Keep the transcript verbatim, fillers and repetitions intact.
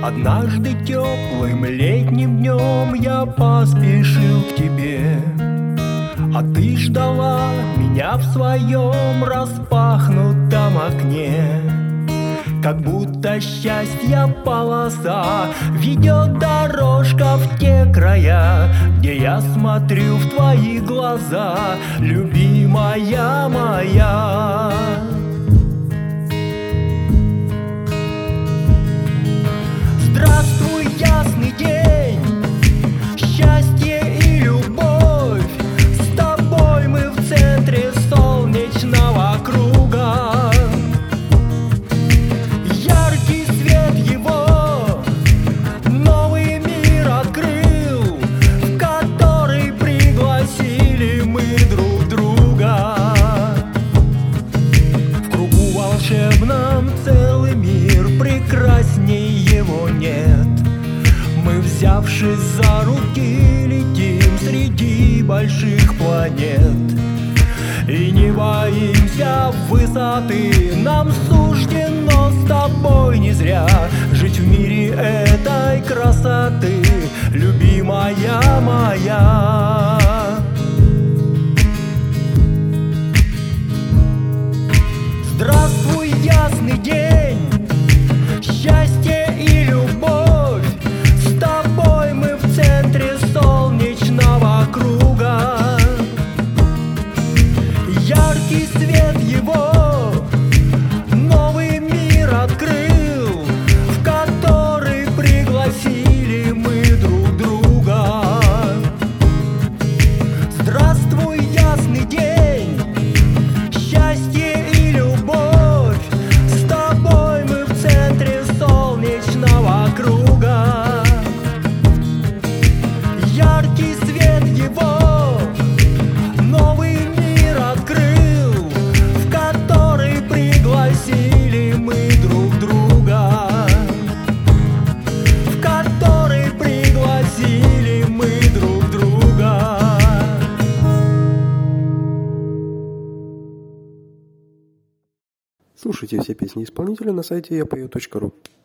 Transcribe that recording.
Однажды теплым летним днем я поспешил к тебе, а ты ждала меня в своем распахнутом окне. Как будто счастья полоса ведет дорожка в те края, где я смотрю в твои глаза, любимая моя. Здравствуй, ясный день, счастье и любовь, с тобой мы в центре солнечного круга. Яркий свет его новый мир открыл, в который пригласили мы друг друга. В кругу волшебном целый мир, прекрасней его нет. Мы, взявшись за руки, летим среди больших планет и не боимся высоты. Нам суждено с тобой не зря жить в мире этой красоты, любимая моя. Здравствуй, ясный день, счастье и любовь, с тобой мы в центре солнечного круга. Яркий свет его новый мир открыл, в который пригласили мы друг друга. Здравствуй, ясный день, счастье и любовь, с тобой мы в центре солнечного круга. Яркий свет его новый мир открыл, в который пригласили мы друг друга, в который пригласили мы друг друга. Слушайте все песни исполнителя на сайте я пою точка ру.